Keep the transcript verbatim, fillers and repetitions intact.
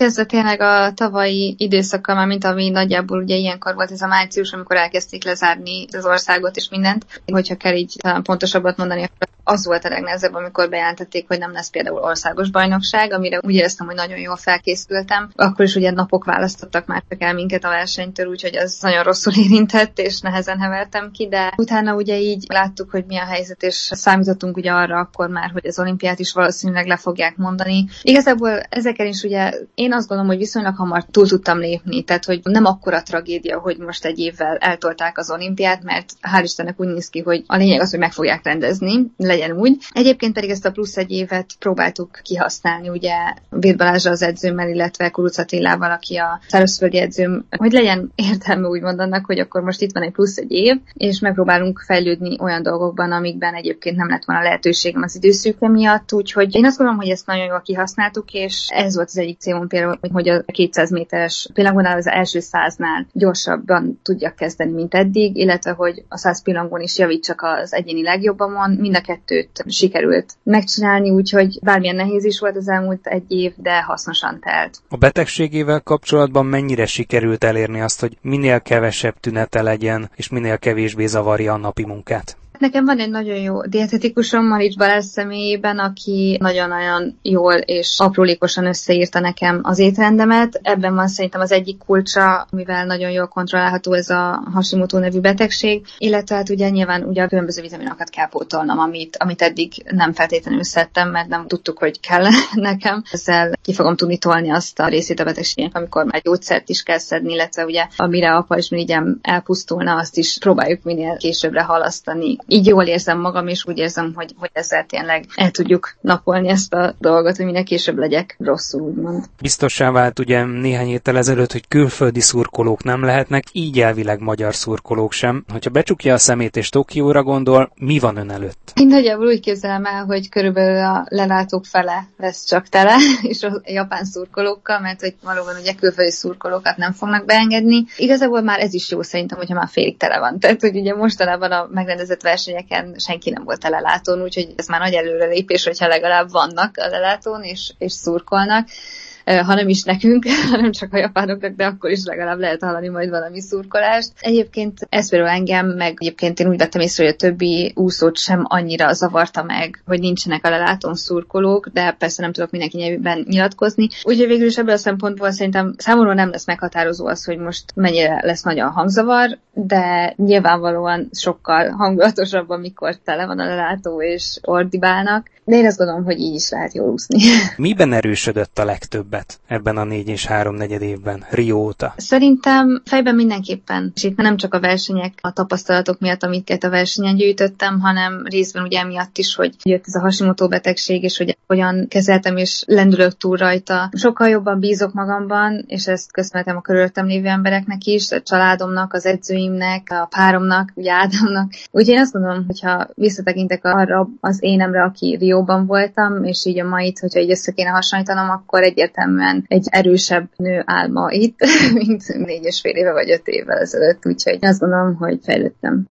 kezdve tényleg a tavalyi időszakkal, már mint ami nagyjából ugye ilyenkor volt ez a március, amikor elkezdték lezárni az országot és mindent. Hogyha kell így talán pontosabbat mondani, akkor az volt a legnehezebb, amikor bejelentették, hogy nem lesz például országos bajnokság, amire úgy éreztem, hogy nagyon jól felkészültem. Akkor is ugye napok választottak már csak el minket a versenytől, úgyhogy az nagyon rosszul érintett, és nehezen hevertem ki, de utána ugye így láttuk, hogy mi a helyzet, és számítottunk ugye arra akkor már, hogy az olimpiát is valószínűleg le fogják mondani. Igazából ezeken is ugye én azt gondolom, hogy viszonylag hamar túl tudtam lépni, tehát hogy nem akkora tragédia, hogy most egy évvel eltolták az olimpiát, mert hál' Istennek úgy néz ki, hogy a lényeg az, hogy meg fogják rendezni, legyen úgy. Egyébként pedig ezt a plusz egy évet próbáltuk kihasználni, ugye Vét Balázsra az edzőmmel, illetve Kuruc Attilával, aki a szárazföldi edzőm, hogy legyen értelme úgymond annak, hogy akkor most itt van egy plusz egy év, és megpróbálunk fejlődni olyan dolgokban, amikben egyébként nem lett volna lehetőségem az időszűke miatt, úgyhogy én azt gondolom, hogy ezt nagyon jól kihasználtuk, és ez volt az egyik célom például, hogy a kétszáz méteres pillangónál az első száznál gyorsabban tudjak kezdeni, mint eddig, illetve hogy a száz pillangón is javítsak az egyéni legjobbamon, mind a kettőt sikerült megcsinálni, úgyhogy bármilyen nehéz is volt az elmúlt egy év, de hasznosan telt. A betegségével kapcsolatban mennyire sikerült elérni azt, hogy minél kevesebb tünete legyen, és minél kevésbé zavarja a napi munkát? Nekem van egy nagyon jó dietetikusom, Marics Balázs személyében, aki nagyon-nagyon jól és aprólékosan összeírta nekem az étrendemet. Ebben van szerintem az egyik kulcsa, mivel nagyon jól kontrollálható ez a Hashimoto nevű betegség, illetve hát ugye nyilván ugye a különböző vitaminokat kell pótolnom, amit, amit eddig nem feltétlenül szedtem, mert nem tudtuk, hogy kell nekem. Ezzel ki fogom tudni tolni azt a részét a betegségnek, amikor már gyógyszert is kell szedni, illetve ugye amire a pajzsmirigyem elpusztulna, azt is próbáljuk minél későbbre halasztani. Így jól érzem magam, és úgy érzem, hogy, hogy ezzel tényleg el tudjuk napolni ezt a dolgot, hogy minél később legyek rosszul, úgymond. Biztossá vált ugye néhány héttel ezelőtt, hogy külföldi szurkolók nem lehetnek, így elvileg magyar szurkolók sem. Hogyha becsukja a szemét és Tokióra gondol, mi van ön előtt? Én nagyjából úgy képzelem el, hogy körülbelül a lelátók fele lesz csak tele, és a japán szurkolókkal, mert hogy valóban ugye külföldi szurkolókat nem fognak beengedni. Igazából már ez is jó szerintem, hogyha már félig tele van. Tehát, hogy ugye mostanában a megrendezett versenyeken senki nem volt a lelátón, úgyhogy ez már nagy előrelépés, hogyha legalább vannak a lelátón, és, és szurkolnak. Ha nem is nekünk, hanem csak a japánoknak, de akkor is legalább lehet hallani majd valami szurkolást. Egyébként ez például engem, meg egyébként én úgy vettem észre, hogy a többi úszót sem annyira zavarta meg, hogy nincsenek a lelátón szurkolók, de persze nem tudok mindenki nyelvében nyilatkozni. Úgyhogy végül is ebből a szempontból szerintem számomra nem lesz meghatározó az, hogy most mennyire lesz nagy a hangzavar, de nyilvánvalóan sokkal hangulatosabb, amikor tele van a lelátó és ordibálnak. De én azt gondolom, hogy így is lehet jól úszni. Miben erősödött a legtöbbet ebben a négy és háromnegyed évben, Rio óta? Szerintem fejben mindenképpen. És itt nem csak a versenyek, a tapasztalatok miatt, amiket a versenyen gyűjtöttem, hanem részben ugye emiatt is, hogy jött ez a Hashimoto betegség, és hogy hogyan kezeltem, és lendülök túl rajta. Sokkal jobban bízok magamban, és ezt köszönhetem a körülöttem lévő embereknek is, a családomnak, az edzőimnek, a páromnak, ugye Ádámnak. Úgyhogy én azt gondolom, hogyha visszatekintek arra az énemre, aki Rióban voltam, és így a mait, hogyha így össze kéne hasonlítanom, akkor egyértelműen egy erősebb nő áll ma itt, mint négy és fél éve vagy öt évvel ezelőtt. Úgyhogy azt gondolom, hogy fejlődtem.